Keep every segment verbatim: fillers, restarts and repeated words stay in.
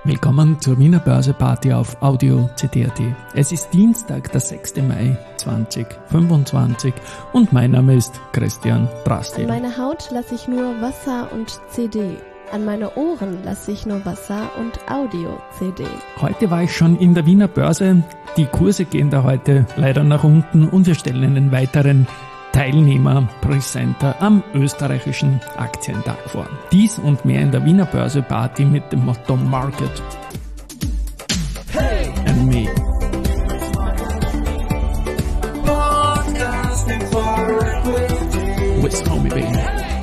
Willkommen zur Wiener Börse-Party auf Audio C D punkt A T. Es ist Dienstag, der sechster Mai zweitausendfünfundzwanzig und mein Name ist Christian Drastil. An meine Haut lasse ich nur Wasser und C D. An meine Ohren lasse ich nur Wasser und Audio-C D. Heute war ich schon in der Wiener Börse. Die Kurse gehen da heute leider nach unten und wir stellen einen weiteren Teilnehmer Presenter am österreichischen Aktientag vor. Dies und mehr in der Wiener Börse Party mit dem Motto Market hey. and Me. With Homie Baby.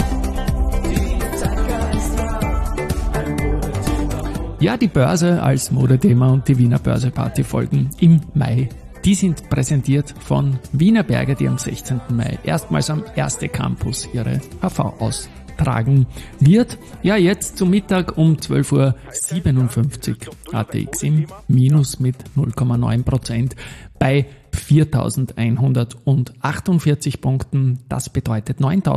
Ja, die Börse als Modethema und die Wiener Börse Party folgen im Mai. Die sind präsentiert von Wienerberger, die am sechzehnten Mai erstmals am Erste Campus ihre H V austragen wird. Ja, jetzt zum Mittag um zwölf Uhr siebenundfünfzig A T X im Minus mit null Komma neun Prozent bei viertausendeinhundertachtundvierzig Punkten. Das bedeutet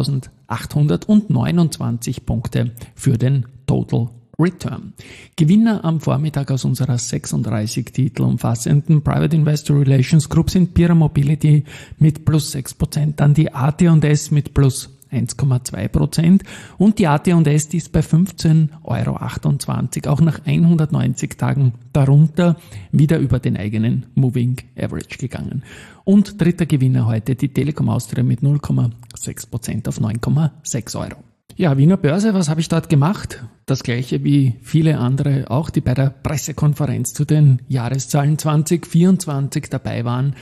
neuntausendachthundertneunundzwanzig Punkte für den Total Return. Gewinner am Vormittag aus unserer sechsunddreißig Titel umfassenden Private Investor Relations Group sind Pira Mobility mit plus sechs Prozent, dann die A T und S mit plus eins Komma zwei Prozent und die A T und S, die ist bei fünfzehn Euro achtundzwanzig, auch nach hundertneunzig Tagen darunter wieder über den eigenen Moving Average gegangen. Und dritter Gewinner heute die Telekom Austria mit null Komma sechs Prozent auf neun Komma sechs Euro. Ja, Wiener Börse, was habe ich dort gemacht? Das gleiche wie viele andere auch, die bei der Pressekonferenz zu den Jahreszahlen zwanzig vierundzwanzig dabei waren.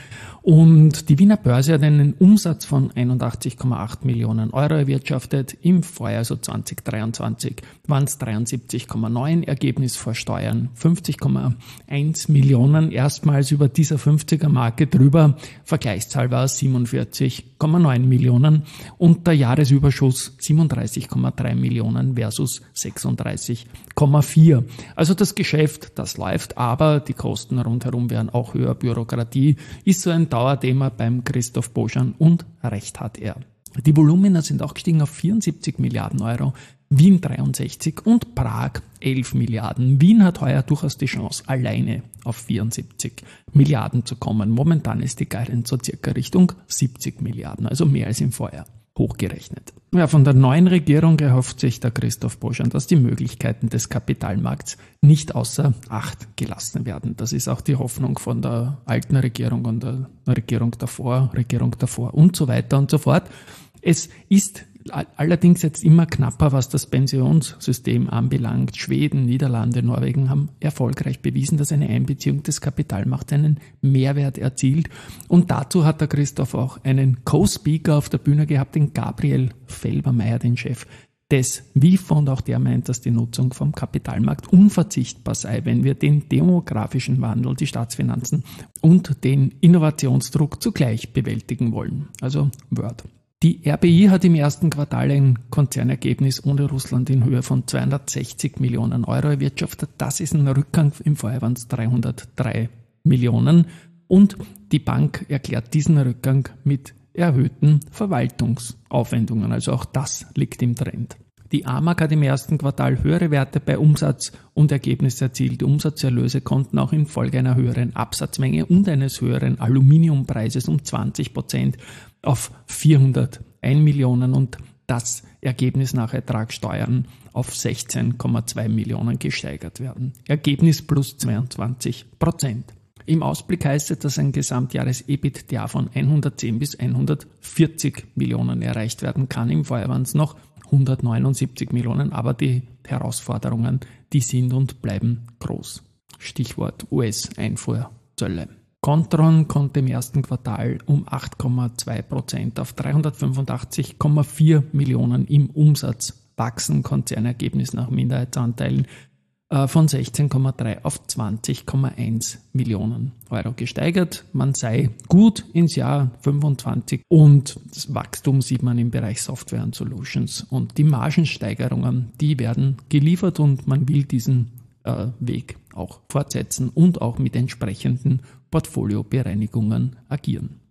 Und die Wiener Börse hat einen Umsatz von einundachtzig Komma acht Millionen Euro erwirtschaftet. Im Vorjahr, also zwanzig dreiundzwanzig, waren es dreiundsiebzig Komma neun, Ergebnis vor Steuern fünfzig Komma eins Millionen, erstmals über dieser fünfziger-Marke drüber. Vergleichszahl war siebenundvierzig Komma neun Millionen und der Jahresüberschuss siebenunddreißig Komma drei Millionen versus sechsunddreißig Komma vier. Also das Geschäft, das läuft, aber die Kosten rundherum werden auch höher. Bürokratie ist so ein Dauerthema beim Christoph Boschan und recht hat er. Die Volumina sind auch gestiegen auf vierundsiebzig Milliarden Euro, Wien dreiundsechzig und Prag elf Milliarden. Wien hat heuer durchaus die Chance, alleine auf vierundsiebzig Milliarden zu kommen. Momentan ist die Guidance so circa Richtung siebzig Milliarden, also mehr als im Vorjahr hochgerechnet. Ja, von der neuen Regierung erhofft sich der Christoph Boschan, dass die Möglichkeiten des Kapitalmarkts nicht außer Acht gelassen werden. Das ist auch die Hoffnung von der alten Regierung und der Regierung davor, Regierung davor und so weiter und so fort. Es ist allerdings jetzt immer knapper, was das Pensionssystem anbelangt. Schweden, Niederlande, Norwegen haben erfolgreich bewiesen, dass eine Einbeziehung des Kapitalmarkts einen Mehrwert erzielt. Und dazu hat der Christoph auch einen Co-Speaker auf der Bühne gehabt, den Gabriel Felbermeier, den Chef des W I F, und auch der meint, dass die Nutzung vom Kapitalmarkt unverzichtbar sei, wenn wir den demografischen Wandel, die Staatsfinanzen und den Innovationsdruck zugleich bewältigen wollen. Also Word. Die R B I hat im ersten Quartal ein Konzernergebnis ohne Russland in Höhe von zweihundertsechzig Millionen Euro erwirtschaftet. Das ist ein Rückgang, im Vorjahr waren es dreihundertdrei Millionen. Und die Bank erklärt diesen Rückgang mit erhöhten Verwaltungsaufwendungen. Also auch das liegt im Trend. Die A M A G hat im ersten Quartal höhere Werte bei Umsatz und Ergebnis erzielt. Die Umsatzerlöse konnten auch infolge einer höheren Absatzmenge und eines höheren Aluminiumpreises um zwanzig Prozent auf vierhunderteins Millionen und das Ergebnis nach Ertragssteuern auf sechzehn Komma zwei Millionen gesteigert werden. Ergebnis plus zweiundzwanzig Prozent. Im Ausblick heißt es, dass ein Gesamtjahres-EBITDA von hundertzehn bis hundertvierzig Millionen erreicht werden kann. Im Vorjahr waren es noch hundertneunundsiebzig Millionen, aber die Herausforderungen, die sind und bleiben groß. Stichwort U S-Einfuhrzölle. Kontron konnte im ersten Quartal um acht Komma zwei Prozent auf dreihundertfünfundachtzig Komma vier Millionen im Umsatz wachsen. Konzernergebnis nach Minderheitsanteilen äh, von sechzehn Komma drei auf zwanzig Komma eins Millionen Euro gesteigert. Man sei gut ins Jahr fünfundzwanzig und das Wachstum sieht man im Bereich Software und Solutions. Und die Margensteigerungen, die werden geliefert und man will diesen äh, Weg auch fortsetzen und auch mit entsprechenden Portfoliobereinigungen agieren.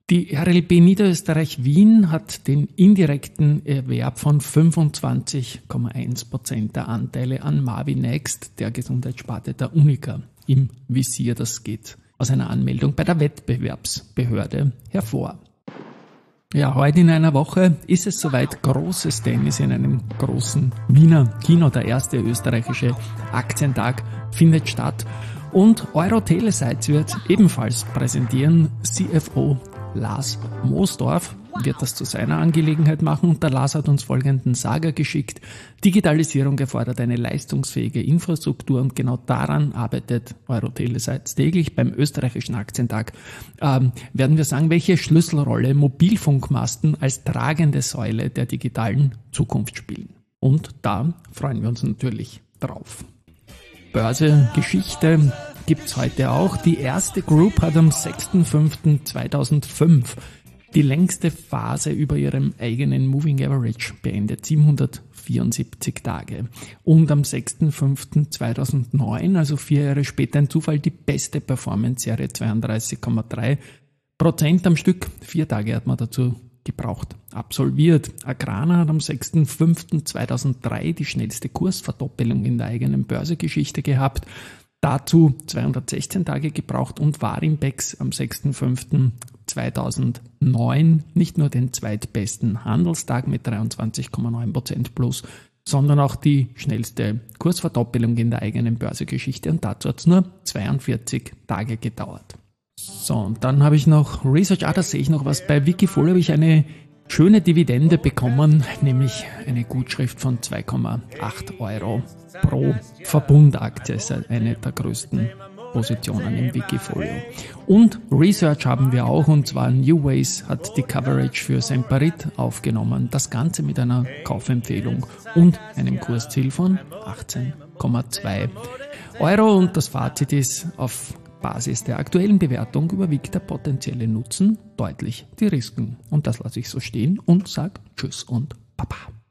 Die R L B Niederösterreich Wien hat den indirekten Erwerb von fünfundzwanzig Komma eins Prozent der Anteile an Mavinext, der Gesundheitssparte der Unica, im Visier. Das geht aus einer Anmeldung bei der Wettbewerbsbehörde hervor. Ja, heute in einer Woche ist es soweit: großes Tennis in einem großen Wiener Kino. Der erste österreichische Aktientag findet statt und Euro-Telesites wird ebenfalls präsentieren. C F O Lars Moosdorf wird das zu seiner Angelegenheit machen und der Lars hat uns folgenden Sager geschickt. Digitalisierung erfordert eine leistungsfähige Infrastruktur und genau daran arbeitet Euro-Telesites täglich. Beim österreichischen Aktientag ähm, werden wir sagen, welche Schlüsselrolle Mobilfunkmasten als tragende Säule der digitalen Zukunft spielen. Und da freuen wir uns natürlich drauf. Börse, Geschichte gibt's heute auch. Die erste Group hat am sechster fünfter zweitausendfünf die längste Phase über ihrem eigenen Moving Average beendet, siebenhundertvierundsiebzig Tage. Und am sechster fünfter zweitausendneun, also vier Jahre später, ein Zufall, die beste Performance-Serie, zweiunddreißig Komma drei Prozent am Stück. Vier Tage hat man dazu gebraucht, absolviert. Agrana hat am sechster fünfter zweitausenddrei die schnellste Kursverdoppelung in der eigenen Börsegeschichte gehabt. Dazu zweihundertsechzehn Tage gebraucht und Warimbex am sechster fünfter zweitausendneun nicht nur den zweitbesten Handelstag mit dreiundzwanzig Komma neun Prozent plus, sondern auch die schnellste Kursverdoppelung in der eigenen Börsegeschichte und dazu hat es nur zweiundvierzig Tage gedauert. So, und dann habe ich noch Research, ah, da sehe ich noch was, bei Wikifolio habe ich eine schöne Dividende bekommen, nämlich eine Gutschrift von zwei Komma acht Euro pro Verbundaktie. Das ist eine der größten Positionen im Wikifolio. Und Research haben wir auch, und zwar New Ways hat die Coverage für Semperit aufgenommen. Das Ganze mit einer Kaufempfehlung und einem Kursziel von achtzehn Komma zwei Euro. Und das Fazit ist, auf Basis der aktuellen Bewertung überwiegt der potenzielle Nutzen deutlich die Risiken. Und das lasse ich so stehen und sage Tschüss und Baba.